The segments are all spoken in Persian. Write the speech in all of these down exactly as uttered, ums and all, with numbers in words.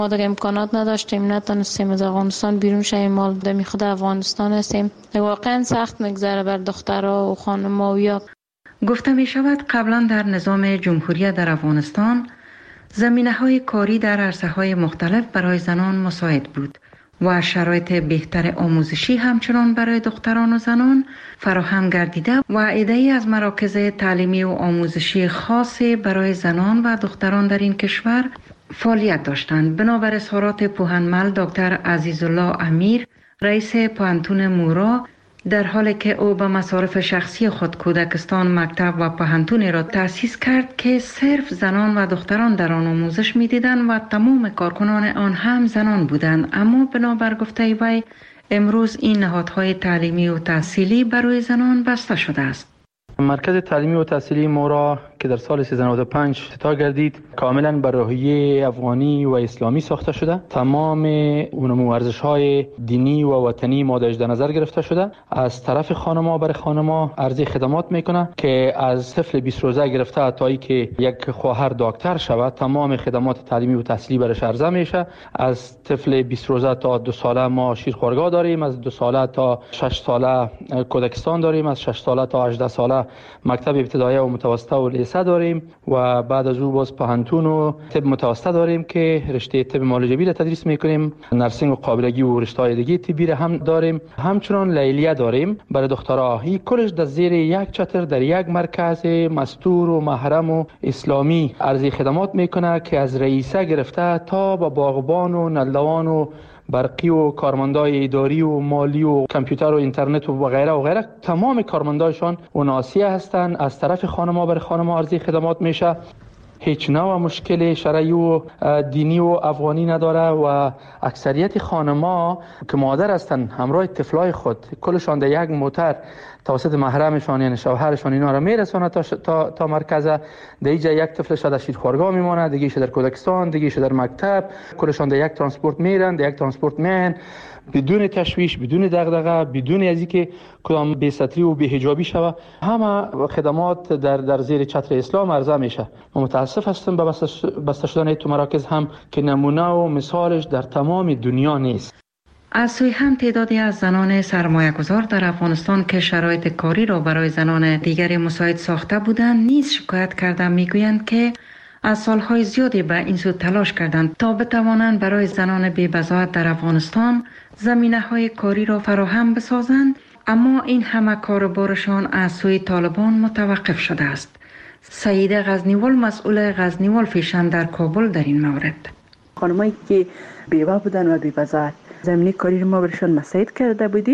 ما دیگه امکانات نداشتیم، نتونستیم از افغانستان بیرون شویم. ما در خود افغانستان هستیم. واقعا سخت میگذره بر دخترها و خانم‌ها. گفته می شود قبلا در نظام جمهوری در افغانستان زمینه‌های کاری در عرصه‌های مختلف برای زنان مساعد بود و شرایط بهتر آموزشی همچنان برای دختران و زنان فراهم گردیده و عده‌ای از مراکز تعلیمی و آموزشی خاصی برای زنان و دختران در این کشور فعالیت داشتند. بنابر اظهارات پوهنمل دکتر عزیزالله امیر، رئیس پوهنتون مورا، در حالی که او به مصارف شخصی خود کودکستان، مکتب و پوهنتونی را تأسیس کرد که صرف زنان و دختران در آن آموزش می‌دیدند و تمام کارکنان آن هم زنان بودند، اما بنابر گفته وی امروز این نهادهای تعلیمی و تحصیلی برای زنان بسته شده است. مرکز تعلیمی و تحصیلی مورا که در سال سیصد و نود و پنج افتتاح گردید کاملا بر روحیه افغانی و اسلامی ساخته شده. تمام اون ارزش‌های دینی و وطنی ماده‌اش در نظر گرفته شده. از طرف خانم‌ها برای خانم‌ها عرضه خدمات میکنه که از طفل بیست روزه گرفته تا اینکه یک خواهر دکتر شود تمام خدمات تعلیمی و تحصیلی برش عرضه میشه. از طفل بیست روزه تا دو ساله ما شیرخوارگاه داریم، از دو ساله تا شش ساله کودکستان داریم، از شش ساله تا هجده ساله مکتب ابتدایی و متوسطه و لیسه داریم و بعد از او باز پوهنتون و طب متوسطه داریم که رشته طب معالجوی را تدریس میکنیم. نرسینگ و قابلگی و رشته‌های دیگه طبی را هم داریم. همچنان لیلیه داریم برای دخترها. این کلش در زیر یک چتر در یک مرکز مستور و محرم و اسلامی عرضه خدمات میکنه که از رئیسه گرفته تا با باغبان و نلوان و برقی و کارمندای اداری و مالی و کامپیوتر و اینترنت و غیره و غیره تمام کارمندایشان اوناسیه هستند. از طرف خانم‌ها برای خانم‌ها عرضه خدمات میشه. هیچ نوع مشکل شرعی و دینی و افغانی نداره و اکثریت خانم‌ها که مادر هستند همراه طفلای خود کلشان در یک موتر توسط محرمشان یعنی شوهرشان اینا را میرسونه تا تا, تا مرکز. در اینجا یک طفلش در شیرخوارگاه میمونه، دیگه‌اش در کودکستان، دیگه‌اش در مکتب، کلشان در یک ترانسپورت میرن، در یک ترانسپورت میان بدون تشویش، بدون دغدغه، بدون از اینکه کدام بی‌ستری و بی‌حجابی شوه. همه خدمات در در زیر چتر اسلام عرضه میشه. ما متاسف هستیم به بسته شدن تو مراکز هم که نمونه و مثالش در تمام دنیا نیست. از سوی هم تعدادی از زنان سرمایه گذار در افغانستان که شرایط کاری را برای زنان دیگری مساعد ساخته بودند نیز شکایت کرده میگویند که از سالهای زیادی به این سو تلاش کردند تا بتوانند برای زنان بی‌بضاعت در افغانستان زمینه‌های کاری را فراهم بسازند، اما این همه کار بارشان از سوی طالبان متوقف شده است. سعید غزنیوال، مسئول غزنیوال فیشن در کابل، در این مورد: خانمایی که بیوه بودن و بی‌بضاعت زمینه کاری رو ما برشان مساعد کرده بودیم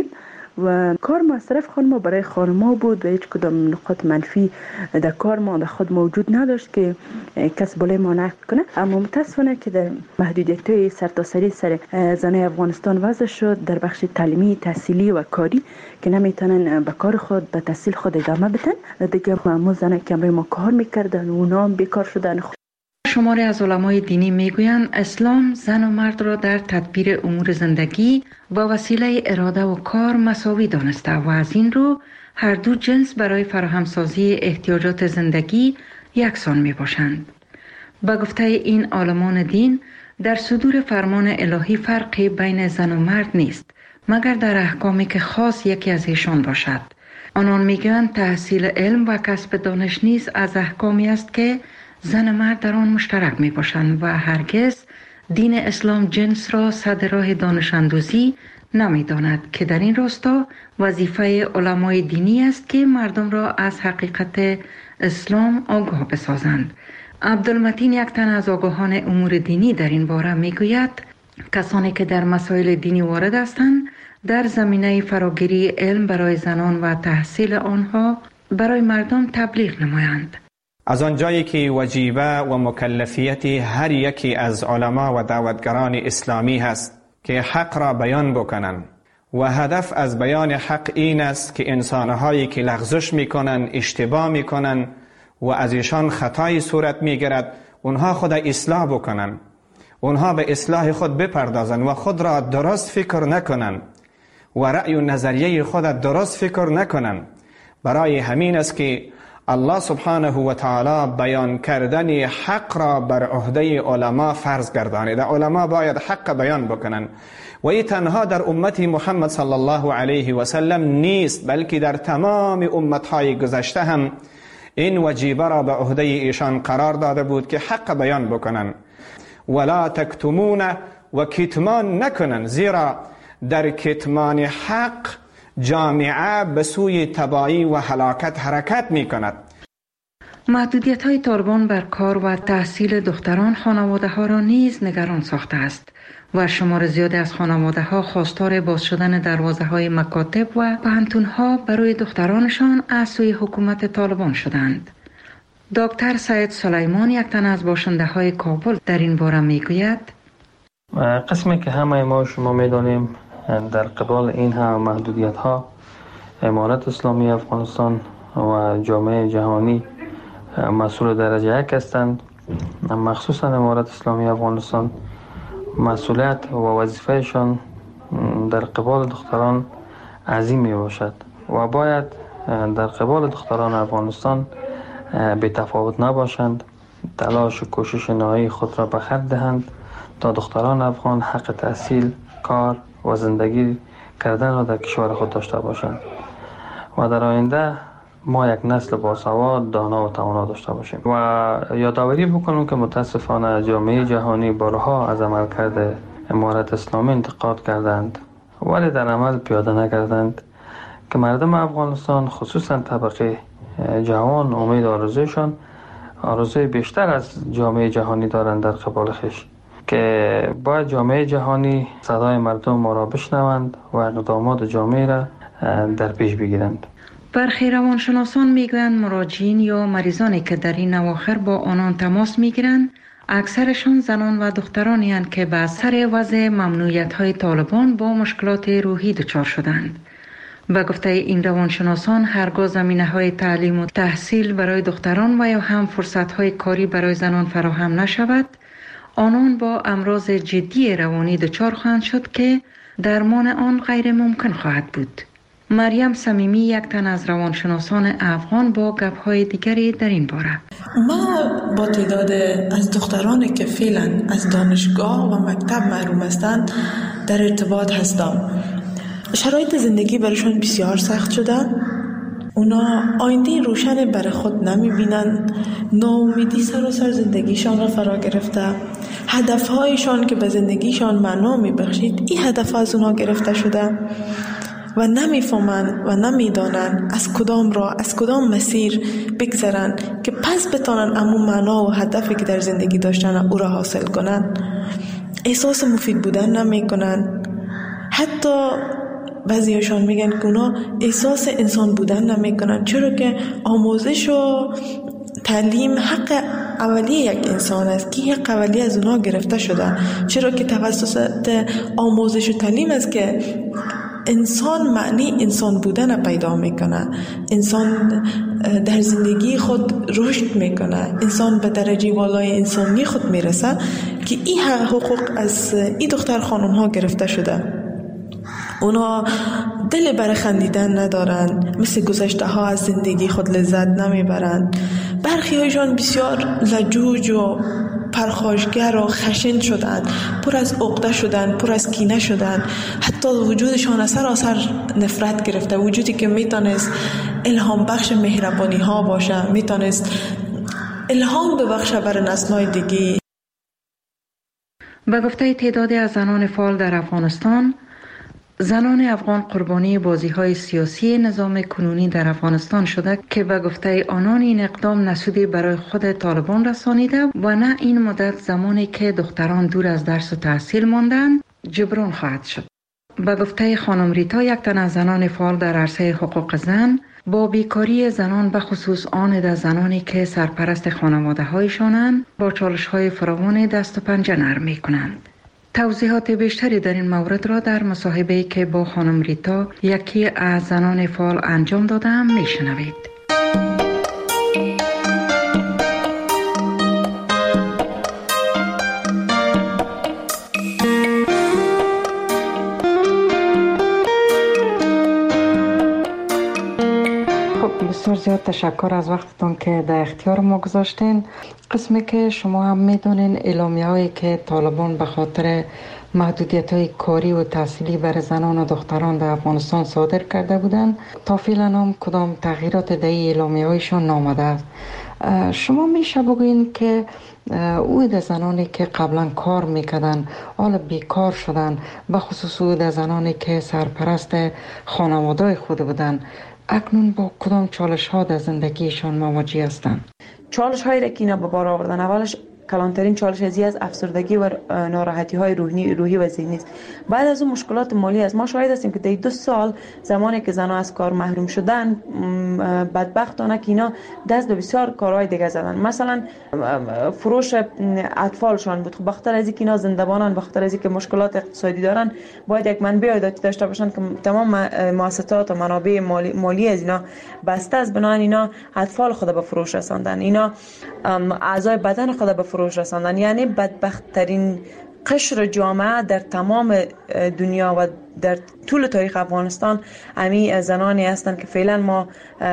و کار ما از طرف خانم برای خانم بود و هیچ کدام نقاط منفی در کار ما در خود موجود نداشت که کس بالای ما نقد کنه. اما متاسفانه که در محدودیت‌های سرتاسری سر زنای افغانستان وضع شد در بخش تعلیمی، تحصیلی و کاری که نمیتونن به کار خود، به تحصیل خود ادامه بدن. دیگه معمول زنای که برای ما کار میکردن و اونا هم بیکار شدن. شماری از علمای دینی میگویند اسلام زن و مرد را در تدبیر امور زندگی و وسیله اراده و کار مساوی دانسته و از این رو هر دو جنس برای فراهمسازی احتیاجات زندگی یکسان می باشند. با گفته این عالمان دین در صدور فرمان الهی فرقی بین زن و مرد نیست مگر در احکامی که خاص یکی از ایشان باشد. آنان میگویند تحصیل علم و کسب دانش نیز از احکامی است که زن و مرد در آن مشترک می باشند و هرگز دین اسلام جنس را صد راه دانش اندوزی نمی داند که در این راستا وظیفه علمای دینی است که مردم را از حقیقت اسلام آگاه بسازند. عبدالمتین، یک تن از آگاهان امور دینی، در این باره می گوید کسانی که در مسائل دینی وارد هستند در زمینه فراگیری علم برای زنان و تحصیل آنها برای مردم تبلیغ نمایند. از آنجایی که وجیبه و مکلفیت هر یکی از علما و دعوتگران اسلامی هست که حق را بیان بکنند و هدف از بیان حق این است که انسانهایی که لغزش میکنن، اشتباه میکنن و از ایشان خطای صورت میگیرد اونها خود اصلاح بکنن، اونها به اصلاح خود بپردازن و خود را درست فکر نکنن و رأی و نظریه خود درست فکر نکنن. برای همین است که الله سبحانه و تعالی بیان کردن حق را بر عهده علما فرض گردانیده. علما باید حق بیان بکنن و این تنها در امت محمد صلی الله علیه و سلم نیست، بلکه در تمام امتهای گذشته هم این وجیبه را به عهده ایشان قرار داده بود که حق بیان بکنن. ولا تکتمون و کتمان نکنن، زیرا در کتمان حق جامعه به سوی تباهی و هلاکت حرکت می کند. محدودیت های طالبان بر کار و تحصیل دختران خانواده ها را نیز نگران ساخته است و شمار زیادی از خانواده ها خواستار باز شدن دروازه های مکاتب و پوهنتون ها برای دخترانشان از سوی حکومت طالبان شدند. دکتر سید سلیمان، یک تن از باشنده های کابل، در این باره می گوید: قسمی که همه ما شما می دانیم در قبال این هم محدودیت ها امارت اسلامی افغانستان و جامعه جهانی مسئول درجه یک هستند. مخصوصا امارت اسلامی افغانستان مسئولیت و وظیفهشان در قبال دختران عظیم می باشد و باید در قبال دختران افغانستان بی تفاوت نباشند، تلاش و کوشش نهایی خود را به خرج دهند تا دختران افغان حق تحصیل، کار و زندگی کردن را در کشور خود داشته باشند و در آینده ما یک نسل باسواد، دانا و توانا داشته باشیم. و یادآوری بکنم که متاسفانه جامعه جهانی بارها از عملکرد امارت اسلامی انتقاد کردند ولی در عمل پیاده نکردند که مردم افغانستان خصوصا طبقه جوان امید آرزویشان آرزوی بیشتر از جامعه جهانی دارند در قبال خویش، که باید جامعه جهانی صدای مردم ما را بشنوند و اقدامات جامعه را در پیش بگیرند. برخی روانشناسان میگویند مراجعین یا مریضانی که در این اواخر با آنان تماس میگیرند اکثرشان زنان و دخترانی هستند که به اثر وضع ممنوعیت های طالبان با مشکلات روحی دچار شدند. به گفته این روانشناسان هرگاه زمینه های تعلیم و تحصیل برای دختران و یا هم فرصت های کاری برای زنان فراهم نشود، آنان با امراض جدی روانی دچار خواهند شد که درمان آن غیر ممکن خواهد بود. مریم صمیمی، یک تن از روانشناسان افغان، با گپ‌های دیگری در این باره: ما با تعداد از دخترانی که فعلا از دانشگاه و مکتب محروم هستند در ارتباط هستم. شرایط زندگی برایشان بسیار سخت شده. اونا آینده روشن برای خود نمی بینن، ناامیدی سراسر زندگیشان را فرا گرفته. هدفهایشان که به زندگیشان معنا می بخشید، این هدف از اونا گرفته شده و نمیفهمن و نمیدانن از کدام راه، از کدام مسیر بگذرن که پس بتانن امون معنا و هدفی که در زندگی داشتن او را حاصل کنن. احساس مفید بودن نمی کنن. حتی بعضیشان میگن که اونا احساس انسان بودن نمی کنن، چرا که آموزش و تعلیم حق اولی یک انسان است که حق اولی از اونا گرفته شده، چرا که توسط آموزش و تعلیم است که انسان معنی انسان بودن پیدا میکنه، انسان در زندگی خود رشد میکنه، انسان به درجه والای انسانی خود میرسه که این حقوق از این دختر خانم ها گرفته شده. اونا دل برای خندیدن ندارن، مثل گذشته ها از زندگی خود لذت نمیبرن. برخی هایشان بسیار لجوج و پرخاشگر و خشن شدن، پر از عقده شدن، پر از کینه شدن. حتی وجودشان از سراسر نفرت گرفته، وجودی که میتونست الهام بخش مهربانی ها باشه، میتونست الهام ببخشه برای نسل‌های دیگه. به گفته تعدادی از زنان فعال در افغانستان، زنان افغان قربانی بازی‌های سیاسی نظام کنونی در افغانستان شده که به گفته آنان این اقدام نسودی برای خود طالبان رسانیده و نه این مدت زمانی که دختران دور از درس و تحصیل ماندند جبران خواهد شد. به گفته خانم ریتا، یک تن از زنان فعال در عرصه حقوق زن، با بیکاری زنان به خصوص آن از زنانی که سرپرست خانواده هایشانند با چالش های فراوان دست و پنجه نرم می کنند. توضیحات بیشتری در این مورد را در مصاحبه‌ای که با خانم ریتا، یکی از زنان فعال، انجام دادم میشنوید. بسیار زیاد تشکر از وقتتون که در اختیار ما گذاشتین. قسمی که شما هم میدونین اعلامیه هایی که طالبان به خاطر محدودیت های کاری و تحصیلی برای زنان و دختران در افغانستان صادر کرده بودند، تا فعلا هم کدام تغییرات در اعلامیه هایشان نامده است. شما میشه بگوین که او در زنانی که قبلا کار میکردن حالا بیکار شدن، به خصوص او در زنانی که سرپرست خانواده خود بودن، اکنون با کدام چالش ها در زندگیشان مواجه هستند؟ چالش هایی را که اینا به بار آوردن، اولش کلانترین چالش ازی از افسردگی و ناراحتی های روحی روحی و ذهنی است. بعد از اون مشکلات مالی است. ما شاهد هستیم که در دو سال زمانی که زنها از کار محروم شدن، بدبختانه که اینا دست به بسیار کارهای دیگه زدن. مثلا فروش اطفالشان بود. خب بخاطر از اینکه اینا زنده‌بانن، بخاطر از اینکه مشکلات اقتصادی دارن، باید یک منبع عایداتی داشته باشن که تمام مؤسسات و منابع مالی, مالی از اینا بسته است. بنابراین اینا اطفال خود به فروش رساندن، اینا اعضای بدن خود به فروش رساندن. یعنی بدبخت‌ترین قشر جامعه در تمام دنیا و در طول تاریخ افغانستان امی زنانی هستند که فعلا ما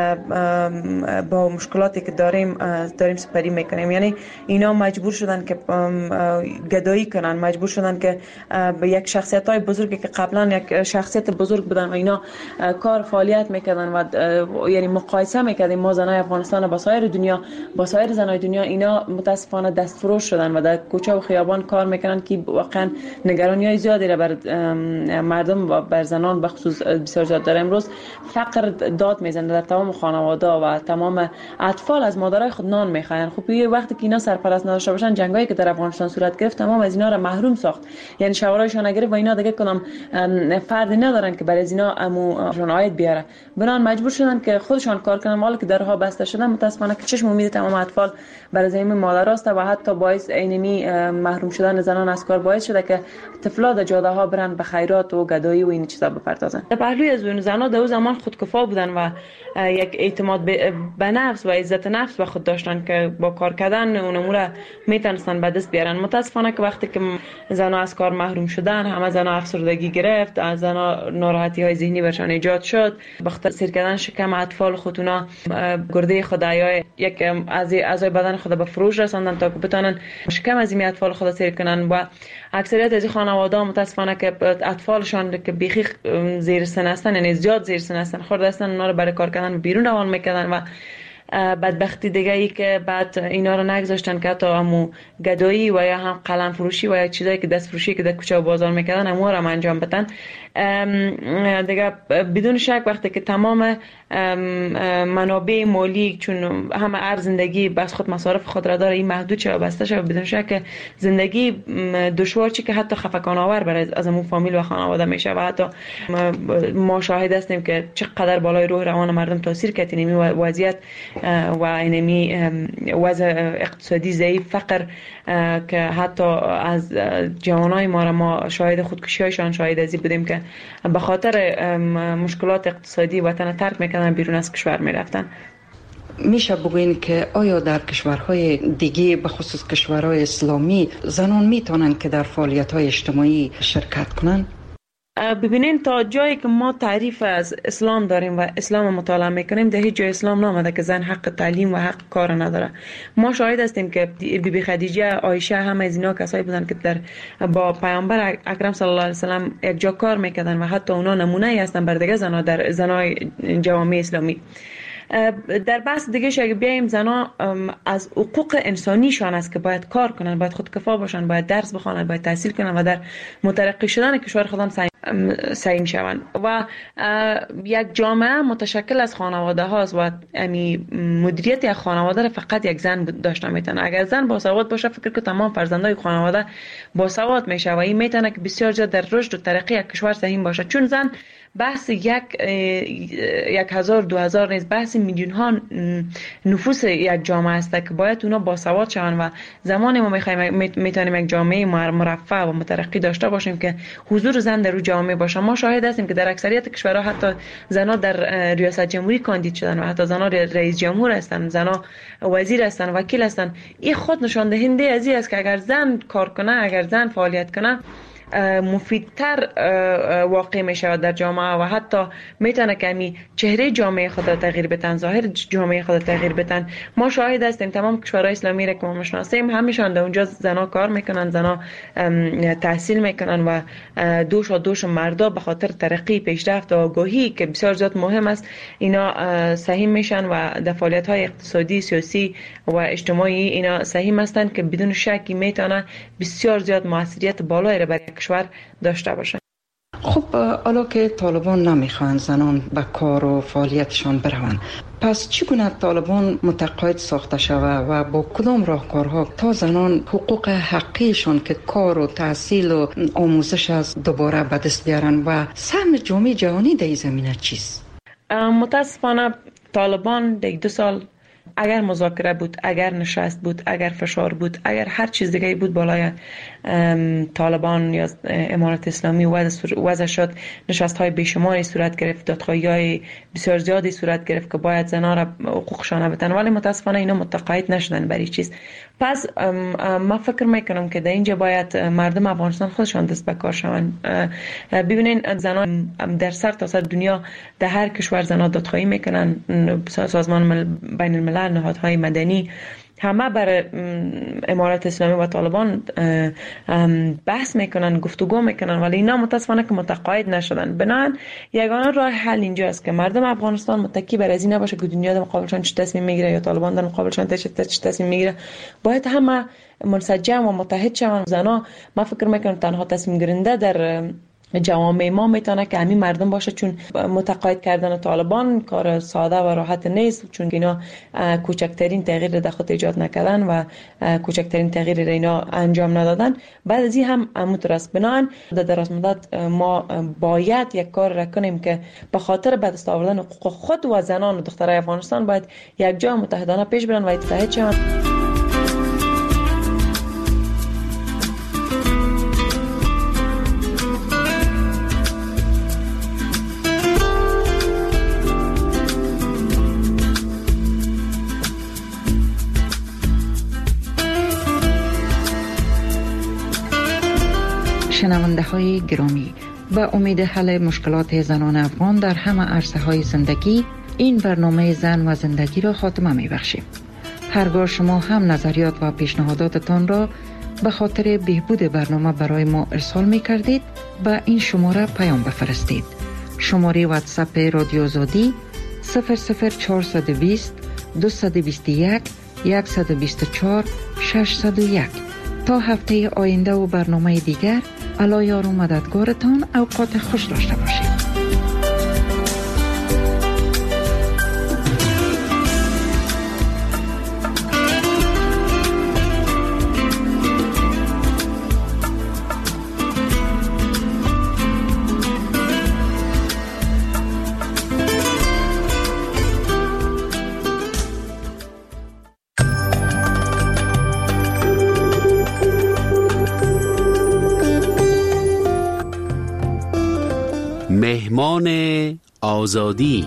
با مشکلاتی که داریم داریم سپری میکنیم. یعنی اینا مجبور شدن که گدایی کنن، مجبور شدن که به یک شخصیت های بزرگی که قبلا یک شخصیت بزرگ بودن و اینا کار فعالیت میکردن و یعنی مقایسه میکردیم ما زنای افغانستان با سایر دنیا، با سایر زنای دنیا، اینا متاسفانه دستفروش شدن و در کوچه و خیابان کار میکنن که واقعا نگرانی های زیادی را بر مردم و بر زنان به خصوص بسیار زیاد داره. امروز فقر داد میزنه در تمام خانواده و تمام اطفال از مادرای خود نان میخواین. خب یه وقتی که اینا سرپرست نداشته باشن، جنگایی که در افغانستان صورت گرفت تمام از اینا را محروم ساخت. یعنی شورایشون نگرفت و اینا دیگه کدام فردی ندارن که برای از اینا امو عاید بیاره. بنان مجبور شدن که خودشان کار کنن. حالا که درها بسته شدن، متاسفانه که چشم امید تمام اطفال برای زمین مادراست و حتی باعث اینمی محروم شدن زنان از کار باعث شده که طفلا در جاده ها برن به خیرات و گدایی و این چیزا بپردازن. در پهلوی از اون زنان در اون زمان خودکفا بودن و یک اعتماد به نفس و عزت نفس به خود داشتن که با کار کردن اون امور میتونستن به دست بیارن. متاسفانه که وقتی که زنان از کار محروم شدن، همه زنان افسردگی گرفت، از زنان ناراحتی های ذهنی برشان ایجاد شد. بخاطر سیر کردن شکم اطفال خودونا گرده خدایای یک از اعضای بدن خود به فروش رساندن تا که بتونن شکم از این اطفال خود سیر کنن. و اکثریت از خانواده متاسفانه که اطفالشان که بیخی زیر سن هستن، یعنی زیاد زیر سن هستن، خورده هستن، اونا رو برای کار کردن بیرون روان میکردن و بدبختی دیگه ای که بعد اینا رو نگذاشتن که حتی همو گدایی و یا هم قلم فروشی و یا چیزایی که دست فروشی که در کوچه و بازار میکردن همو رو انجام بدن. دیگه بدون شک وقتی که تمام منابع مالی، چون همه ارز زندگی بس خود مصارف خود را داره، این محدود شده و بسته شده، بدون شک زندگی دشوار چی که حتی خفقان آور برای از همون فامیل و خانواده میشه. و حتی ما شاهد هستیم که چقدر بالای روح روان مردم تاثیر کرد اینمی وضعیت و اینمی وضع اقتصادی ضعیف، فقر که حتی از جوانای ما را ما شاهد خودکشی‌هایشان شاهد ازی بودیم که به خاطر مشکلات اقتصادی وطن ترک میکنن، بیرون از کشور میرفتن. میشه بگوین که آیا در کشورهای دیگه به خصوص کشورهای اسلامی زنان میتونن که در فعالیت‌های اجتماعی شرکت کنن؟ ببینین تا جایی که ما تعریف از اسلام داریم و اسلام مطالعه میکنیم، در هیچ جای اسلام نامده که زن حق تعلیم و حق کار نداره. ما شاهد هستیم که بی بی خدیجه، عایشه، همه از اینا کسایی بودن که در با پیامبر اکرم صلی الله علیه و سلم یک جا کار میکردن و حتی اونا نمونه هستن بر دیگه زنا در زنای جوامع اسلامی. در بحث دیگه اگه بیایم، زنا از حقوق انسانیشان است که باید کار کنن، باید خودکفا باشن، باید درس بخوانن، باید تحصیل کنن و در مترقی شدن کشور خودم سعی شوند. و یک جامعه متشکل از خانواده هاست و امی مدیریت یک خانواده را فقط یک زن داشته میتونه. اگر زن باسواد باشه، فکر که تمام فرزندای خانواده باسواد میشه و این میتونه که بسیار زیاد در رشد و ترقی یک کشور سهم باشه. چون زن بحث یک یک هزار دو هزار نیست، بحث میلیون ها نفوس یک جامعه است که باید اونا باسواد شوند و زمانی ما میخوایم میتونیم یک جامعه مرفه و مترقی داشته باشیم که حضور زن در جامعه باشه. ما شاهد هستیم که در اکثریت کشورها حتی زنها در ریاست جمهوری کاندید شدن و حتی زنها رئیس جمهور هستند، زنها وزیر هستند، وکیل هستند. این خود نشان دهنده از این است که اگر زن کار کنه، اگر زن فعالیت کنه، مفیدتر واقع می شود در جامعه و حتی میتونه که می چهره جامعه خود را تغییر بدن، ظاهر جامعه خود را تغییر بدن. ما شاهد هستیم تمام کشورهای اسلامی را که ما میشناسیم همیشان در اونجا زنا کار میکنن، زنا تحصیل میکنن و دوش و دوش مردا به خاطر ترقی، پیشرفت و آگاهی که بسیار زیاد مهم است اینا سهیم میشن و در فعالیت های اقتصادی، سیاسی و اجتماعی اینا سهیم هستند که بدون شکی میتونه بسیار زیاد موثریت بالایی را برای کشور داشته باشه. خب حالا که طالبان نمیخوان زنان به کار و فعالیتشان بروند، پس چگونه طالبان متقاعد ساخته شود و با کدام راهکارها تا زنان حقوق حقیقیشان که کار و تحصیل و آموزش از دوباره به دست بیارن و سهم جامعه جهانی در این زمینه چیست؟ متاسفانه طالبان در دو سال اگر مذاکره بود، اگر نشست بود، اگر فشار بود، اگر هر چیز دیگه بود بالای طالبان یا امارت اسلامی وضع شد، نشست های بیشماری صورت گرفت، دادخواهی های بسیار زیادی صورت گرفت که باید زنان را حقوقشان بدن، ولی متاسفانه اینا متقاعد نشدن برای چیز. پس ما فکر میکنم که در اینجا باید مردم افغانستان خودشان دست به کار شوند. ببینین زنان در سر تا سر دنیا در هر کشور زنان دادخواهی میکنن، سازمان بین الملل، نهادهای مدنی همه بر امارت اسلامی و طالبان بحث میکنن، گفتگو میکنن، ولی اینا متاسفانه که متقاعد نشدن. بنابراین یگانه راه حل اینجا است که مردم افغانستان متکی بر از این نباشه که دنیا در مقابلشان چه تصمیم میگیره یا طالبان در مقابلشان چه تصمیم میگیره. باید همه منسجم و متحد شوند. زنا ما فکر میکنم تنها تصمیم گیرنده در جوامع ما میتونه که همین مردم باشه، چون متقاعد کردن طالبان کار ساده و راحت نیست، چون اینا کوچکترین تغییر در خود ایجاد نکردن و کوچکترین تغییر را اینا انجام ندادن. بعد از این هم مترس بنان در دراز مدت ما باید یک کار را کنیم که به خاطر به دست آوردن حقوق خود و زنان و دخترای افغانستان باید یک جای متحدانه پیش برن و اتحاد شوند. شنونده های گرامی، به امید حل مشکلات زنان افغان در همه عرصه های زندگی، این برنامه زن و زندگی را خاتمه می بخشیم. هرگاه شما هم نظریات و پیشنهاداتتان را به خاطر بهبود برنامه برای ما ارسال می کردید، به این شماره پیام بفرستید. شماره واتساپ رادیو آزادی صفر صفر چهارصد و بیست دویست و بیست و یک صد و بیست و چهار ششصد و یک. تا هفته آینده و برنامه دیگر، الله یار و مددگارتان. اوقات خوش داشته باشید. مهمان آزادی.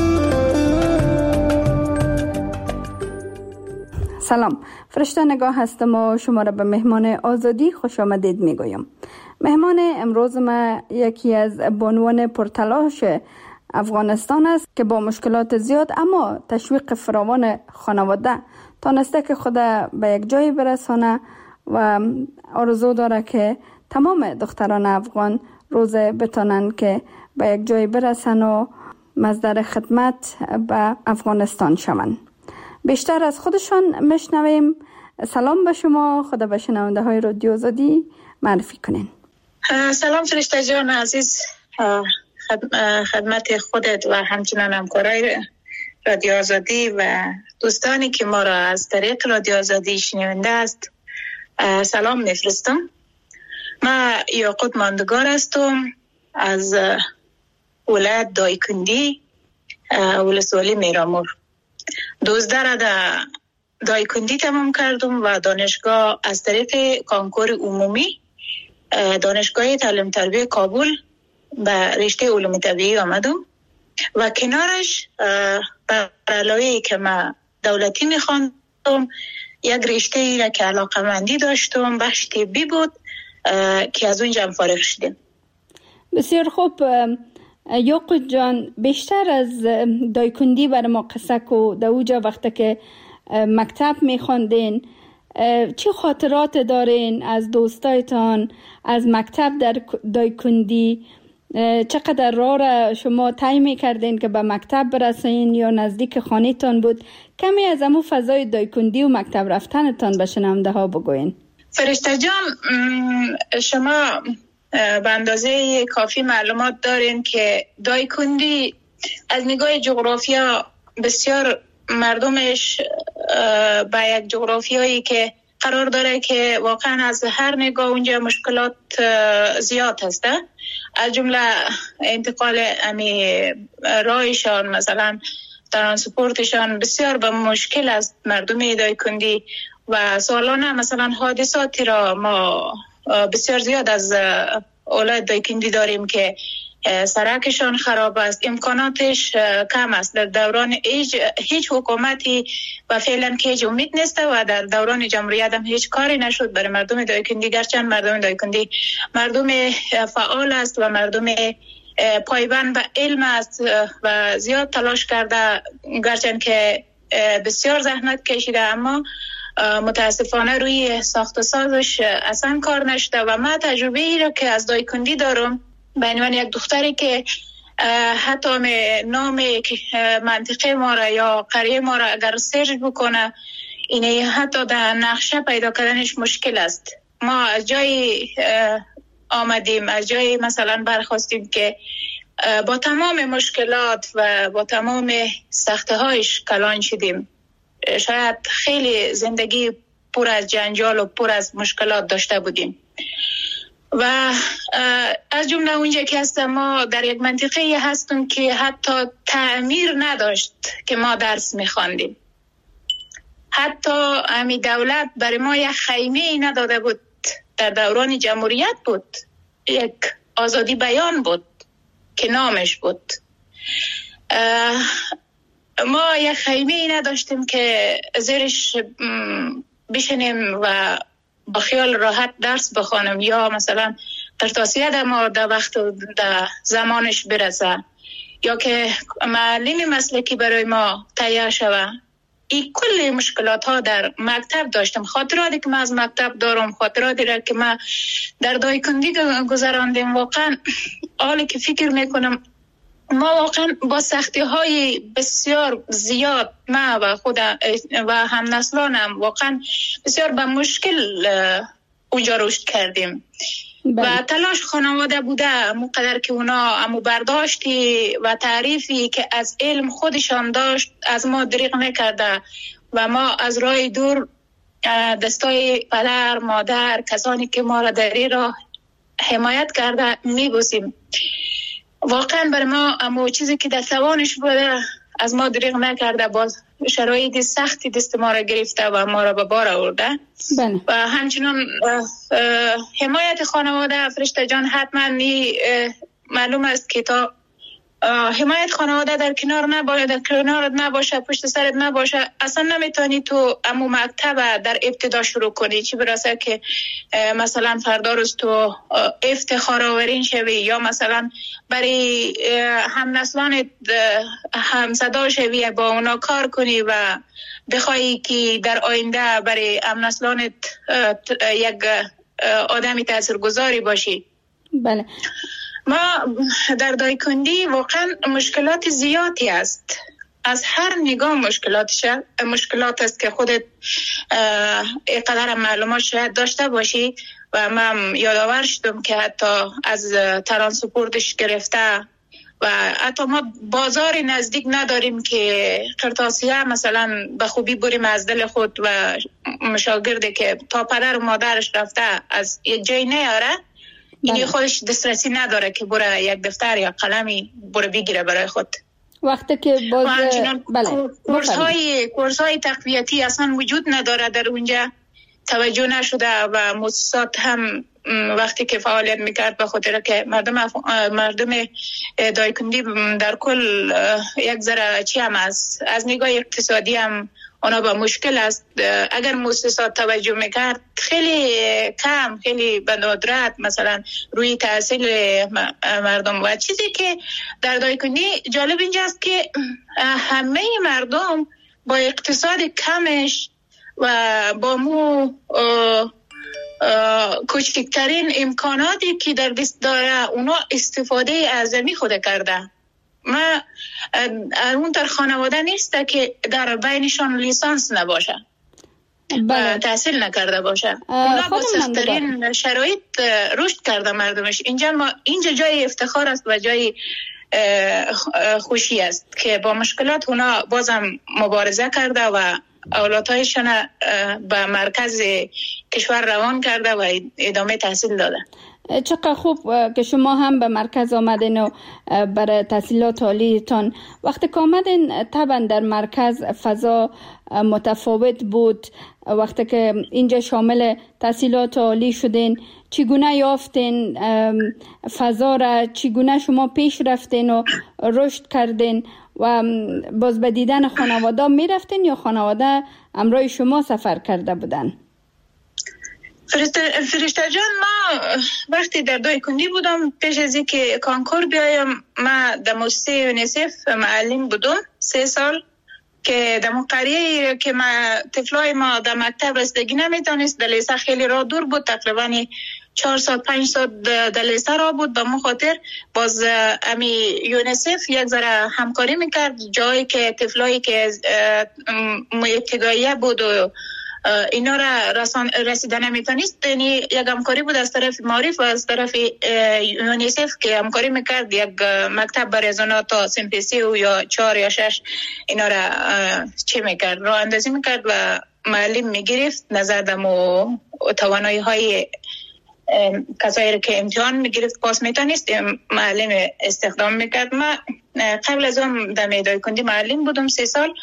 سلام، فرشته نگاه هستم و شما را به مهمان آزادی خوش آمدید می گویم. مهمان امروز ما یکی از بانوان پرتلاش افغانستان است که با مشکلات زیاد اما تشویق فراوان خانواده تانسته که خود به یک جایی برسانه و آرزو داره که تمام دختران افغان روز بتانند که به یک جایی برسن و مصدر خدمت به افغانستان شوند. بیشتر از خودشان مشنویم. سلام به شما، خدا به شنونده های رادیو آزادی معرفی کنین. سلام فرشته جان عزیز، خدمت خودت و همچنان همکارای رادیو آزادی و دوستانی که ما را از طریق رادیو آزادی شنونده است سلام میفرستم. ما یاقوت ماندگار هستم از ولایت دایکندی، ولسوالی میرامور. دوزده را در دایکندی تمام کردم و دانشگاه از طریق کانکور عمومی دانشگاه تعلیم تربیت کابل به رشته علوم طبیعی آمدم و کنارش بر علاوه که من دولتی میخواندم یک رشته ای را که علاقه مندی داشتم بخش طبی بود که از اونجا هم فارغ شدیم. بسیار خوب. یعقوب جان، بیشتر از دایکندی بر ما قصه کو. در اوجا وقتی که مکتب میخواندین چه خاطرات دارین از دوستایتان از مکتب در دایکندی؟ چقدر راه را شما طی میکردین که به مکتب برسین یا نزدیک خانه‌تان بود؟ کمی از همون فضای دایکندی و مکتب رفتنتان به شنونده ها بگوین. فرشته جان، شما به اندازه کافی معلومات دارین که دایکندی از نگاه جغرافیا بسیار مردمش با یک جغرافیایی که قرار داره که واقعا از هر نگاه اونجا مشکلات زیاد هسته، از جمله انتقال امی رایشان، مثلا ترانسپورتشان بسیار به مشکل است مردم دایکندی و سالانه مثلا حادثاتی را ما بسیار زیاد از اولاد دایکندی داریم که سرکشان خراب است، امکاناتش کم است. در دوران هیچ, هیچ حکومتی و فعلا که هیچ امید نیست و در دوران جمهوریت هم هیچ کاری نشد برای مردم دایکندی، گرچند مردم دایکندی مردم فعال است و مردم پایبند به علم است و زیاد تلاش کرده، گرچند که بسیار زحمت کشیده، اما متاسفانه روی ساخت و سازش اصلا کار نشده. و من تجربه ای را که از دایکندی دارم به عنوان یک دختری که حتی نام منطقه ما را یا قریه ما را اگر سرچ بکنه، اینه حتی در نقشه پیدا کردنش مشکل است. ما از جای آمدیم، از جای مثلا برخواستیم که با تمام مشکلات و با تمام سخته هایش کلان شدیم. شاید خیلی زندگی پر از جنجال و پر از مشکلات داشته بودیم و از جمله اونجا که هستم ما در یک منطقه هستیم که حتی تعمیر نداشت که ما درس میخواندیم. حتی امی دولت برای ما یک خیمه نداده بود. در دوران جمهوریت بود، یک آزادی بیان بود که نامش بود. ما یک خیمه نداشتیم که زیرش بشنیم و با خیال راحت درس بخوانم یا مثلا ترتاسیه ما در وقت در زمانش برسه یا که معلم مسلکی برای ما تیار شوه. این کل مشکلات ها در مکتب داشتم. خاطراتی که من از مکتب دارم، خاطراتی را که من در دایکندی گذراندیم، واقعا حالی که فکر میکنم ما واقعا با سختی های بسیار زیاد ما و خود و هم نسلانم واقعا بسیار به مشکل اونجا رشد کردیم. بله. و تلاش خانواده بوده مقدر که اونا امو برداشتی و تعریفی که از علم خودشان داشت از ما دریغ نکرده و ما از راه دور دستای پدر، مادر، کسانی که ما را در این راه حمایت کرده میبوسیم. واقعا بر ما امو چیزی که در توانش بوده از ما دریغ نکرده، باز شرایط سختی دست ما را گرفته و ما را به بار آورده. بله. و همچنان حمایت خانواده فرشته جان حتما معلوم است که تا حمایت خانواده در کنار نباشه، در کنارت نباشه، پشت سرت نباشه، اصلا نمیتونی تو امو مکتب در ابتدا شروع کنی، چی برسه که مثلا فردا روز تو افتخار آورین شوی یا مثلا برای هم نسلانت هم صدا شوی، با اونا کار کنی و بخوایی که در آینده برای هم نسلانت یک آدمی تاثیرگذاری باشی. بله. ما در دایکندی واقعا مشکلات زیادی است، از هر نگاه مشکلاتش مشکلات است که خودت اینقدر معلومات شاید داشته باشی و من یادآور شدم که حتی از ترانسپورتش گرفته و حتی ما بازار نزدیک نداریم که قرطاسیه مثلا به خوبی بریم از دل خود و مشاگرده که تا پدر و مادرش رفته از یک جای نیاره، اینی خودش دسترسی نداره که بره یک دفتر یا قلمی بره بگیره برای خود. وقتی که باز بله کورس های کورس های تقویتی اصلا وجود نداره در اونجا، توجه نشده و مؤسسات هم وقتی که فعالیت میکرد به خاطر که مردم مردم دایکندی در کل یک ذره چی هم از از نگاه اقتصادی هم اونا با مشکل است. اگر مؤسسات توجه میکرد خیلی کم، خیلی به ندرت مثلا روی تحصیل مردم. و چیزی که در دایکنی جالب اینجاست که همه مردم با اقتصاد کمش و با مو کوچکترین امکاناتی که در دست داره اونا استفاده اعظمی خود کرده. ما اون در خانواده نیست که در بینشان لیسانس نباشه، بله. تحصیل نکرده باشه. اونا با سخت‌ترین شرایط رشد کرده مردمش. اینجا ما اینجا جای افتخار است و جای خوشی است که با مشکلات اونا بازم مبارزه کرده و اولادهایشان به مرکز کشور روان کرده و ادامه تحصیل داده. چقدر خوب که شما هم به مرکز آمدین و برای تحصیلات عالیتان. وقتی که آمدین طبعا در مرکز فضا متفاوت بود. وقتی که اینجا شامل تحصیلات عالی شدین چگونه یافتین فضا را؟ چگونه شما پیش رفتین و رشد کردین و باز به دیدن خانواده می رفتین یا خانواده همراه شما سفر کرده بودن؟ فرشته جان، ما وقتی در دایکنی بودم پیش از اینکه کانکور بیایم ما در مؤسسه یونیسف معلم بودم سه سال که در قریه که ما طفلای ما در مکتب رسیدگی نمیتونست، در لیسه خیلی راه دور بود، تقریبا چهار ساعت پنج ساعت در لیسه راه بود. به مخاطر باز امی یونیسف یک ذره همکاری میکرد جایی که طفلایی که ابتداییه بود و اینا را رسیدن نمیتونست، یعنی یک همکاری بود از طرف معارف و از طرف یونیسف که همکاری میکرد یک مکتب برای زنا تا سنفیسی و یا چهار یا شش اینا را چه میکرد، راه اندازی میکرد و معلم میگرفت نظر دمو توانایی های کسایی که امتحان میگرفت پاس میتونست معلم استخدام میکرد. ما قبل از اون در دایکنی معلم بودم سه سال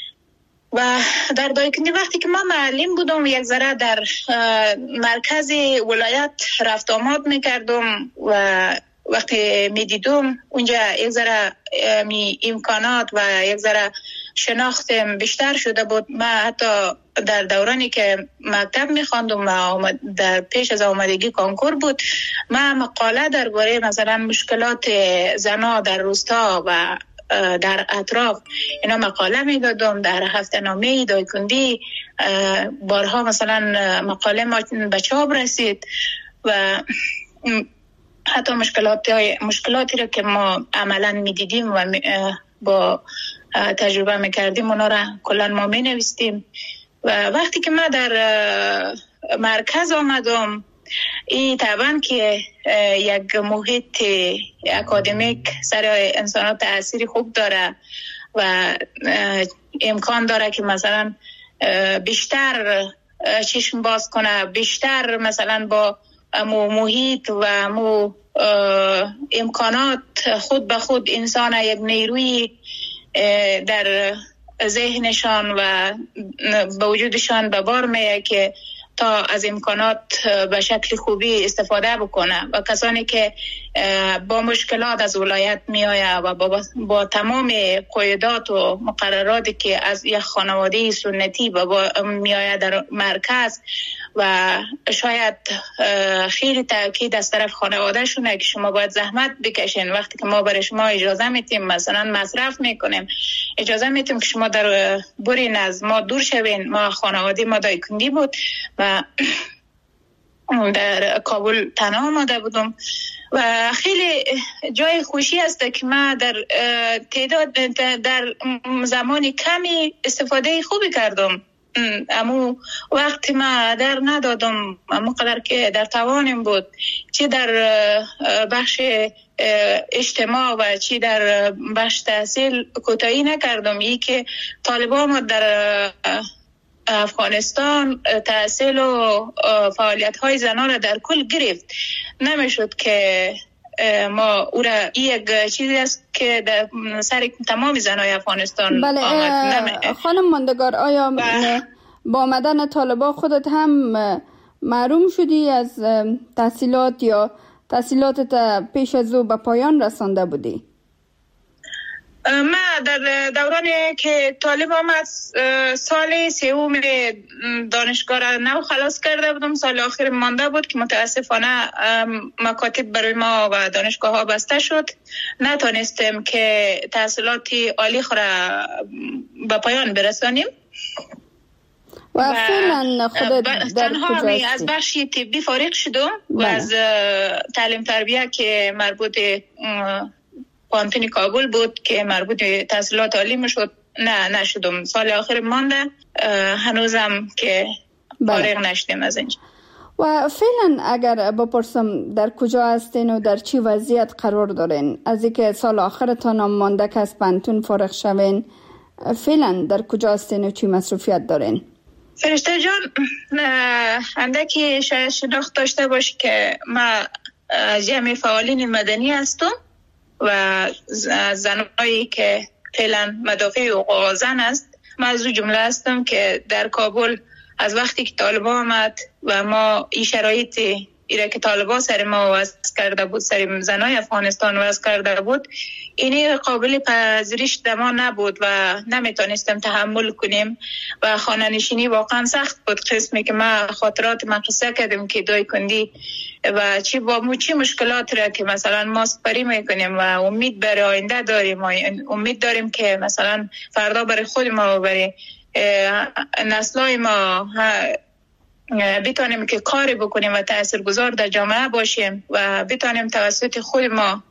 و در دایکنی وقتی که ما معلم بودم یک ذره در مرکز ولایت رفت آمد میکردم و وقتی میدیدم اونجا یک ذره می امکانات و یک ذره شناختم بیشتر شده بود. ما حتی در دورانی که مکتب میخواندم و در پیش از آمدگی کانکور بود، ما مقاله درباره مثلا مشکلات زنا در روستا و در اطراف اینا مقاله میدادم در هفته نامه دایکندی. بارها مثلا مقاله ما به چاپ رسید و حتی مشکلات مشکلاتی رو که ما عملا میدیدیم و با تجربه میکردیم اونا را کلا ما مینویسیم. و وقتی که ما در مرکز آمدم، این طبعا که یک محیط اکادمیک سر انسانات تأثیر خوب داره و امکان داره که مثلا بیشتر چشم باز کنه، بیشتر مثلا با مو محیط و مو امکانات خود به خود انسان یک نیروی در ذهنشان و به وجودشان به بار میه که تا از امکانات به شکل خوبی استفاده بکنه. و کسانی که با مشکلات از ولایت می آیه و با, با تمام قاعدات و مقرراتی که از یک خانواده سنتی می آیه در مرکز و شاید خیلی تاکید از طرف خانواده شونه که شما باید زحمت بکشین، وقتی که ما برای شما اجازه میتیم مثلا مصرف میکنیم، اجازه میتیم که شما در برین از ما دور شوین. ما خانواده ما دایکندی بود و در کابل تنها آمده بودم و خیلی جای خوشی است که ما در تعداد در زمان کمی استفاده خوبی کردم. امو وقتی ما در ندادم امو قدر که در توانم بود، چی در بخش اجتماع و چی در بخش تحصیل کوتاهی نکردم. ای که طالبان در افغانستان تحصیل و فعالیت های زنان را در کل گرفت، نمیشد که ما او را یک چیزی است که در سر تمام زنای افغانستان بله آمد. خانم ماندگار، آیا بله. با آمدن طالبان خودت هم محروم شدی از تحصیلات یا تحصیلاتت پیش از او به پایان رسانده بودی؟ من در دورانی که طالب آمد سال سوم دانشگاه را نو خلاص کرده بودم. سال آخر مانده بود که متاسفانه مکاتب برای ما و دانشگاه ها بسته شد. نتونستیم که تحصیلات عالی خود را به پایان برسانیم و فعلا خودت در کجا هستی؟ از بخش طبی فارغ شدم و از تعلیم تربیه که مربوط پانتون کابل بود که مربوط به تحصیلات عالی میشد نه نشدم. سال آخر مانده هنوزم که فارغ نشدیم از اینجا. و فعلا اگر بپرسم در کجا هستین و در چی وضعیت قرار دارین؟ از اینکه سال آخرتان هم مانده که از پانتون فارغ شوین، فعلا در کجا هستین و چی مصروفیت دارین؟ فرشته جان، اندکی شاید شناخت داشته باشی که ما جمع فعالین مدنی هستم و زنایی که فعلا مدافع حقوق زن است. من از او جمله هستم که در کابل از وقتی که طالبان آمد و ما این شرایط ایره که طالبان سر ما وضع کرده بود، سر زنای افغانستان وضع کرده بود، اینی قابل پذیرش دما نبود و نمیتونستیم تحمل کنیم و خانه نشینی واقعا سخت بود. قسمی که ما خاطرات ما قصه کردیم که دای کندی و چی با مو چی مشکلات را که مثلا ما سپری میکنیم و امید برای آینده داریم و امید داریم که مثلا فردا برای خود ما و برای نسلای ما بتانیم که کاری بکنیم و تاثیرگذار در جامعه باشیم و بتانیم توسط خود ما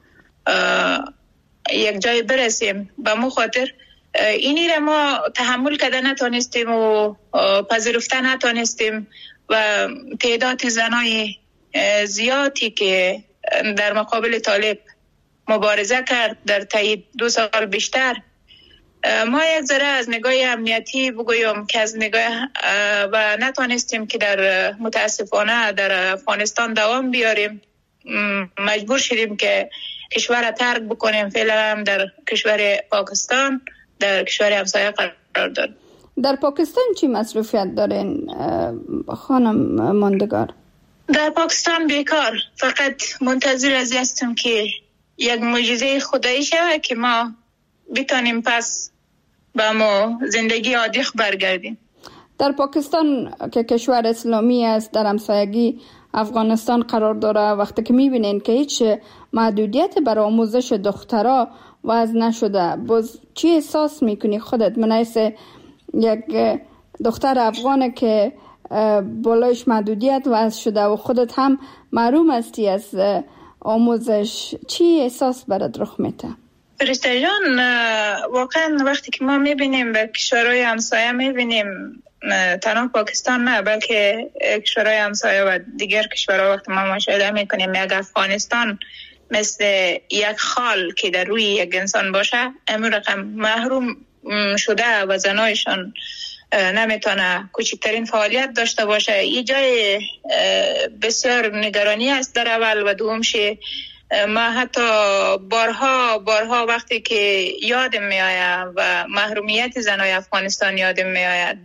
یک جای برسیم. به مو خاطر اینی را ما تحمل کرده نتونستیم و پذیرفته نتونستیم و تعداد زنای زیادی که در مقابل طالب مبارزه کرد در طی دو سال بیشتر، ما یک ذره از نگاه امنیتی بگویم که از نگاه و نتونستیم که در متاسفانه در افغانستان دوام بیاریم. مجبور شدیم که کشور را ترک بکنیم. فعلا در کشور پاکستان، در کشور همسایه قرار داریم. در پاکستان چی مصروفیت دارین خانم ماندگار؟ در پاکستان بیکار، فقط منتظر از هستم که یک معجزه خدایی شود که ما بتانیم پس با ما زندگی عادی برگردیم. در پاکستان که کشور اسلامی است، در همسایگی افغانستان قرار داره، وقتی که میبینین که هیچ محدودیت برای آموزش دخترها وضع نشده، باز چی احساس میکنی خودت من حیث یک دختر افغانه که بالایش محدودیت وضع شده و خودت هم محروم هستی از آموزش؟ چی احساس برات رخ میده؟ فرشته جان، واقعا وقتی که ما میبینیم به کشورهای همسایه میبینیم، تنها پاکستان نه بلکه کشورهای همسایه و دیگر کشورها، وقتی ما مشاهده میکنیم یک افغانستان مثل یک خال که در روی یک انسان باشه، امون رقم محروم شده و زنایشان نمیتونه کوچکترین فعالیت داشته باشه. یه جای بسیار نگرانی است در اول و دومشه. ما حتی بارها بارها وقتی که یادم میآید و محرومیت زنای افغانستان یادم میآید،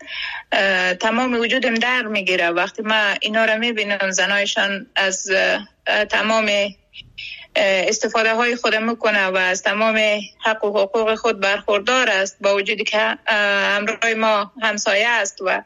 تمام وجودم در میگیره وقتی ما اینا رو میبینم. زنایشان از تمام استفاده های خود میکنه و از تمام حق و حقوق خود برخوردار است، با وجودی که همراه ما همسایه است و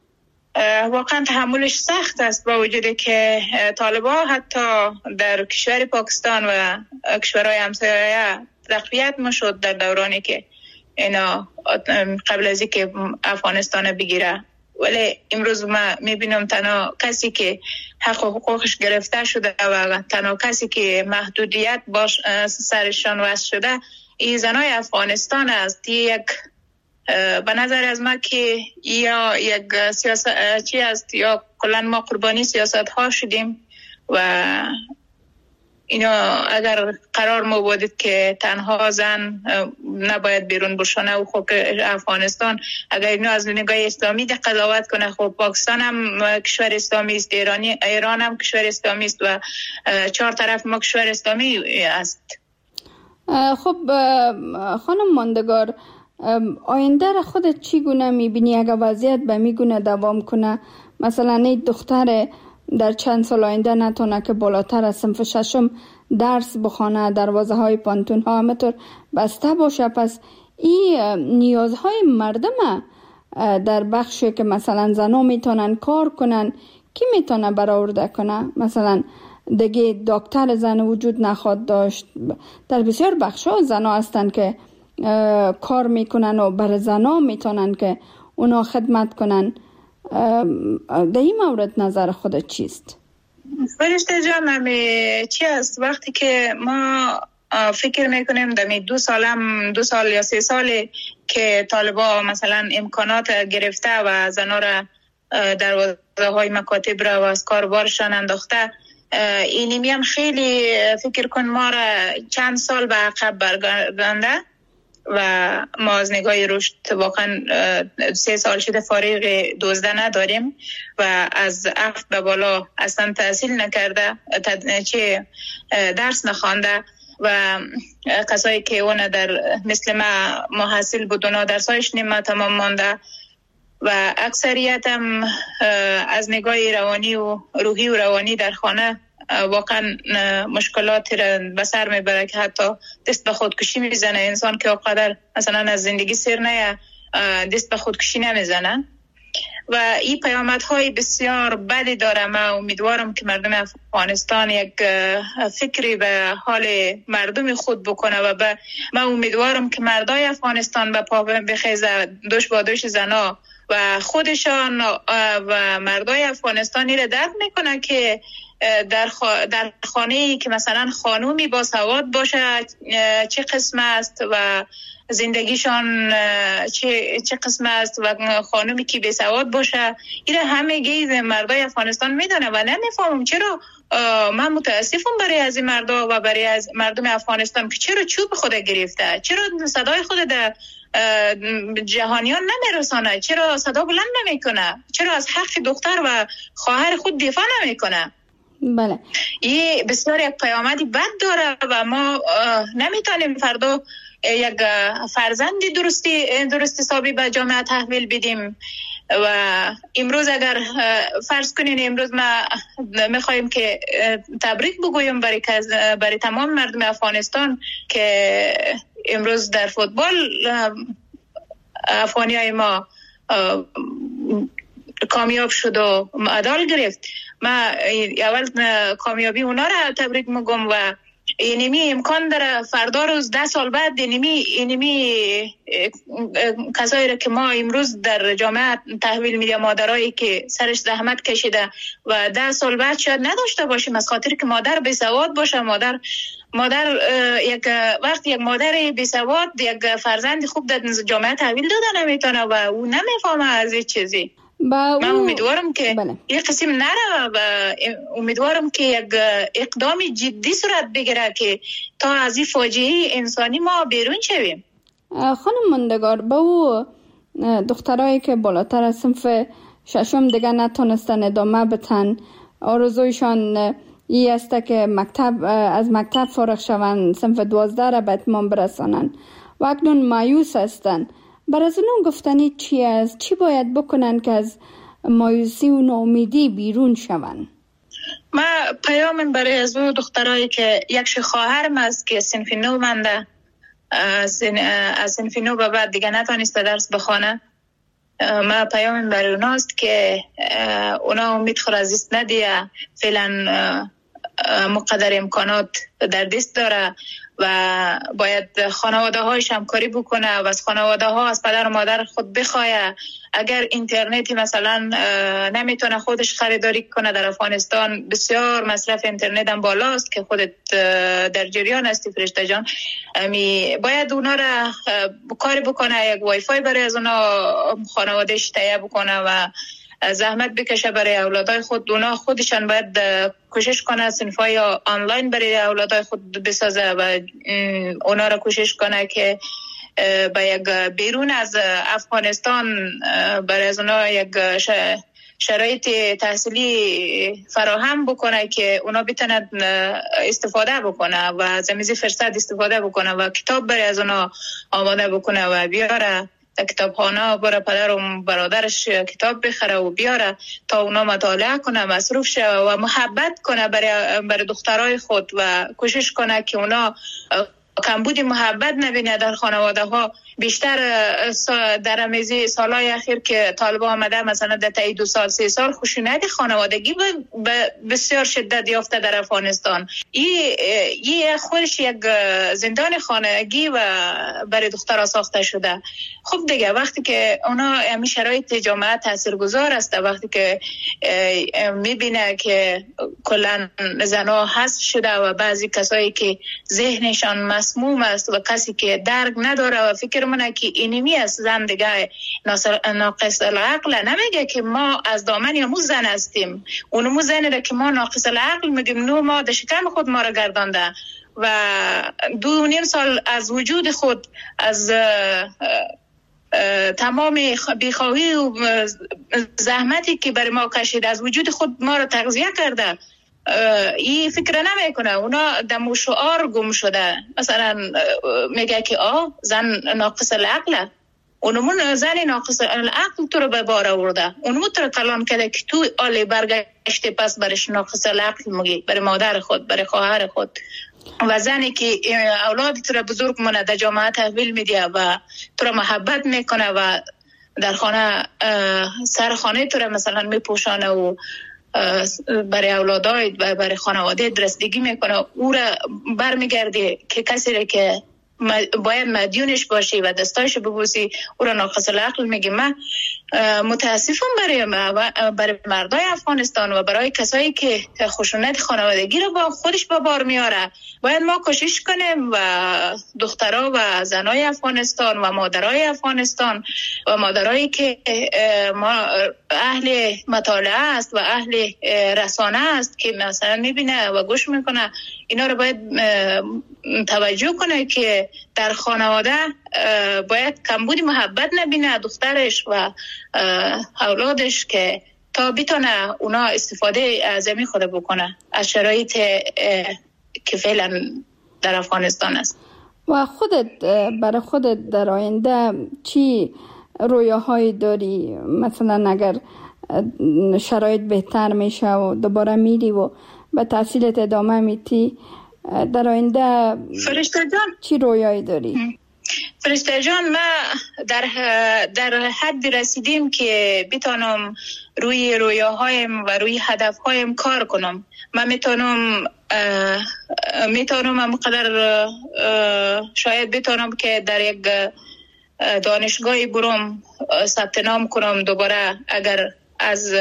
واقعا تحملش سخت است، با وجودی که طالبان حتی در کشور پاکستان و کشورهای همسایه تقویت میشد در دورانی که اینا قبل از اینکه افغانستان بگیره. ولی امروز ما میبینم تنها کسی که حق و حقوقش گرفته شده و تنها کسی که محدودیت باش سرشان وضع شده این زنای افغانستان است. یک به نظر از ما که یا یک سیاست چی است یا کلا ما قربانی سیاست ها شدیم و اینا اگر قرار ما بودید که تنها زن نباید بیرون بشونه و خب افغانستان اگر اینو از نگاه اسلامی ده قضاوت کنه، خب پاکستان هم کشور اسلامی است، ایرانی ایران هم کشور اسلامی است و چهار طرف ما کشور اسلامی است. خب خانم ماندگار، آینده را خودت چی گونه میبینی اگر وضعیت به میگونه دوام کنه؟ مثلا این دختر در چند سال آینده نتونه که بالاتر از صنف ششم درس بخونه، دروازه های پانتون ها همطور بسته باشه. پس این نیازهای مردم در بخشی که مثلا زنها میتونن کار کنن کی میتونه برآورده کنه؟ مثلا دیگه دکتر زن وجود نخواد داشت. در بسیار بخش‌ها زنها هستن که کار میکنن و برای زنها میتونن که اونا خدمت کنن. در این مورد نظر خودت چیست؟ فرشته جان، همی چی است وقتی که ما فکر میکنیم دمی دو سالم دو سال یا سه سال که طالبا مثلا امکانات گرفته و زنها را دروازه های مکاتب را و از کاربارشان انداخته، اینی میان خیلی فکر کن ما را چند سال به عقب برگردانده و ما از نگاه رشد واقعا سه سال شده فارغ دوزده نداریم و از افت به بالا اصلا تحصیل نکرده، چه درس نخوانده و کسایی که اون در مثل ما محصل بود اونا درسایش نیمه تمام مانده و اکثریت هم از نگاه روانی و روحی و روانی در خانه واقعا مشکلات را به سر میبره که حتی دست به خودکشی میزنه. انسان که اقدر مثلا از زندگی سیر نه دست به خودکشی نمیزنه و این پیامدهای بسیار بدی داره. من امیدوارم که مردم افغانستان یک فکری به حال مردم خود بکنه و به من امیدوارم که مردای افغانستان به پا بخیزه، دوش با دوش زنا و خودشان و مردای افغانستانی را درک میکنه که در خ... در خانه‌ای که مثلا خانومی با سواد باشه چه قسم است و زندگیشان چه چه قسم است و خانومی که بی سواد باشه، این همگی مردای افغانستان میدونه و نمیفهمم چرا. من متاسفم برای از این مردا و برای از مردم افغانستان که چرا چوب خود گرفته، چرا صدای خود در جهانیان نمیرسانه، چرا صدا بلند نمیکنه، چرا از حق دختر و خواهر خود دفاع نمیکنه. بله، این بسیار یک پیامدی بد داره و ما نمیتونیم فردا یک فرزندی درستی درست حسابی به جامعه تحویل بدیم. و امروز اگر فرض کنین امروز ما میخوایم که تبریک بگویم برای برای تمام مردم افغانستان که امروز در فوتبال افغانی های ما کامیاب شد و مدال گرفت. ما اول کامیابی اونا را تبریک میگم و اینمی امکان داره فردا روز ده سال بعد اینمی اینمی کسایی را که ما امروز در جامعه تحویل میدیم، مادرایی که سرش زحمت کشیده و ده سال بعد شاید نداشته باشیم از خاطر که مادر بی سواد باشه. مادر مادر یک وقت یک مادر بی سواد یک فرزند خوب در جامعه تحویل داده نمیتونه و او نمیفهمه از این چیزی. من امیدوارم که بله. یک قسم نره و امیدوارم که یک اقدام جدی صورت بگیره که تا از این فاجعه انسانی ما بیرون شویم. خانم مندگار، با او دخترایی که بالاتر از صنف ششم دیگه نتونستن ادامه بتن، آرزویشان این است که مکتب از مکتب فارغ شوند، صنف دوازده را به اتمام برسانند و اکنون مایوس هستند، برای از اونون گفتنی چی است؟ چی باید بکنن که از مایوسی و ناامیدی بیرون شون؟ ما پیام برای از اون دخترایی که یک خواهرم است که صنف نو منده، از صنف نو به بعد دیگه نتونسته درس بخونه، ما پیام برای اوناست که اونا امید خود از دست ندیه، فعلا مقدر امکانات در دست داره و باید خانواده هایش همکاری بکنه و از خانواده ها از پدر و مادر خود بخواه. اگر اینترنتی مثلا نمیتونه خودش خریداری کنه در افغانستان، بسیار مصرف اینترنت هم بالاست که خودت در جریان هستی فرشته جان، می باید اونا را کاری بکنه، یک وای فای برای از اونا خانوادهش تهیه بکنه و زحمت بکشه برای اولادای خود. اونا خودشان باید کوشش کنه صنفای آنلاین برای اولادای خود بسازه و اونا را کوشش کنه که با یک بیرون از افغانستان برای از اونا یک شرایط تحصیلی فراهم بکنه که اونا بتونن استفاده بکنه و از میز فرصت استفاده بکنه و کتاب برای از اونا آماده بکنه و بیاره کتابخانه بره پدر و برادرش کتاب بخره و بیاره تا اونا مطالعه کنه، مصروف شه و محبت کنه برای برای دخترای خود و کوشش کنه که اونا کمبود محبت نبینه در خانواده ها. بیشتر در امیزی سالهای اخیر که طالبان آمده مثلا در تایی دو سال سه سال خشونت خانوادگی به بسیار شدت یافته در افغانستان. این خودش یک زندان خانگی و برای دخترها ساخته شده. خب دیگه وقتی که اونا همین شرایط جامعه تاثیرگذار است، وقتی که میبینه که کلا زنها حذف شده و بعضی کسایی که ذهنشان مسموم است و کسی که درک نداره و فکر منه که اینمی است زن دیگه ناقص العقل، نمیگه که ما از دامن یا مو زن هستیم، اونمو زنی را که ما ناقص العقل میگیم نو ما در شکم خود ما را گردانده و دو نیم سال از وجود خود از تمام بیخواهی و زحمتی که برای ما کشید از وجود خود ما را تغذیه کرده. این فکر نمیکنه، اونا دم شعار گم شده. مثلا میگه که آ زن ناقص العقله، اونمون زن ناقص العقل تو رو به بار آورده، اونمون تو رو کلام کرده که تو آلی برگشته پس برش ناقص العقل میگی، برای مادر خود، برای خواهر خود. و زنی که اولاد تو رو بزرگ مونه در جامعه تحویل میده و تو رو محبت میکنه و در خانه سر خانه تو رو مثلا میپوشانه و برای اولادای و برای خانواده درستگی میکنه، او را برمیگرده که کسی را که باید مدیونش باشی و دستایش ببوسی او را ناقص العقل میگی. من متاسفم برای برای مردای افغانستان و برای کسایی که خشونت خانوادگی را با خودش به بار میاره. باید ما کوشش کنیم و دخترها و زنای افغانستان و مادرای افغانستان و مادرایی که ما اهل مطالعه است و اهل رسانه است که مثلا میبینه و گوش میکنه، اینا رو باید توجه کنه که در خانواده باید کمبود محبت نبینه دخترش و اولادش که تا بتونه اونا استفاده از زمین خود بکنه از شرایط که فعلا در افغانستان است. و خودت برای خودت در آینده چی رویاهایی داری؟ مثلا اگر شرایط بهتر میشه و دوباره میری و به تحصیلت ادامه میتی، در آینده فرشته جان چی رویایی داری؟ فرشته جان، ما در در حد رسیدیم که بتونم روی رویاهایم و روی هدفهایم کار کنم. من میتونم میتونم همقدر شاید بتونم که در یک دانشگاهی برم ثبت نام کنم دوباره، اگر از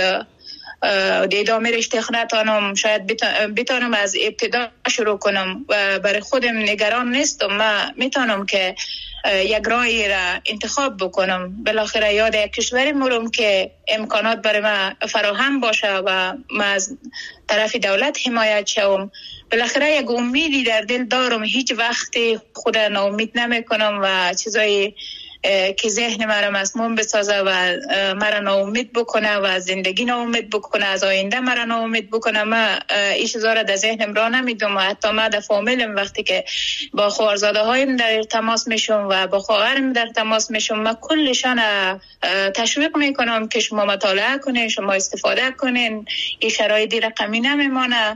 ادامه رشته نتونم شاید بتونم از ابتدا شروع کنم و برای خودم نگران نیستم. من میتونم که یک راهی را انتخاب بکنم، بالاخره یاد یک کشوری مرم که امکانات برای من فراهم باشه و من از طرف دولت حمایت شوم. بالاخره یک امیدی در دل دارم، هیچ وقتی خود ناامید نمی کنم و چیزایی که ذهن مرا مسموم بسازه و مرا ناامید بکنه و از زندگی ناامید بکنه، از آینده مرا ناامید بکنه، من این چیزا را در ذهنم را نمیدم. و حتی من در فامیلم وقتی که با خواهرزاده هایم در تماس میشم و با خواهرم در تماس میشم، من کلشان تشویق میکنم که شما مطالعه کنین، شما استفاده کنین، این شرایطی رقمی نمیمانه،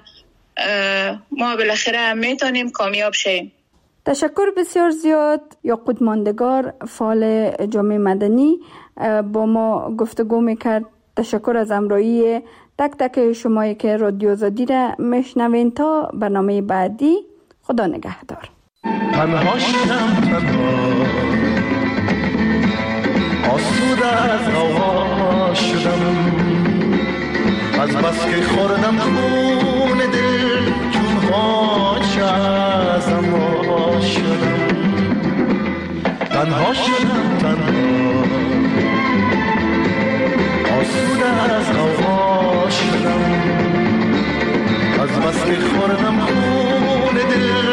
ما بالاخره میتونیم کامیاب شیم. تشکر بسیار زیاد. یاقوت ماندگار، فعال جامعه مدنی، با ما گفتگو میکرد. تشکر از همراهی تک تک شمایی که رادیو آزادی را میشنوین. تا برنامه بعدی، خدا نگهدار. تنها شدم، تنها آسوده از هوا شدم، از بس که خوردم خون دل چون هاچ ازم وا شدم. تنها شدم، تنها آسوده از هوا شدم، از بس که خوردم خون دل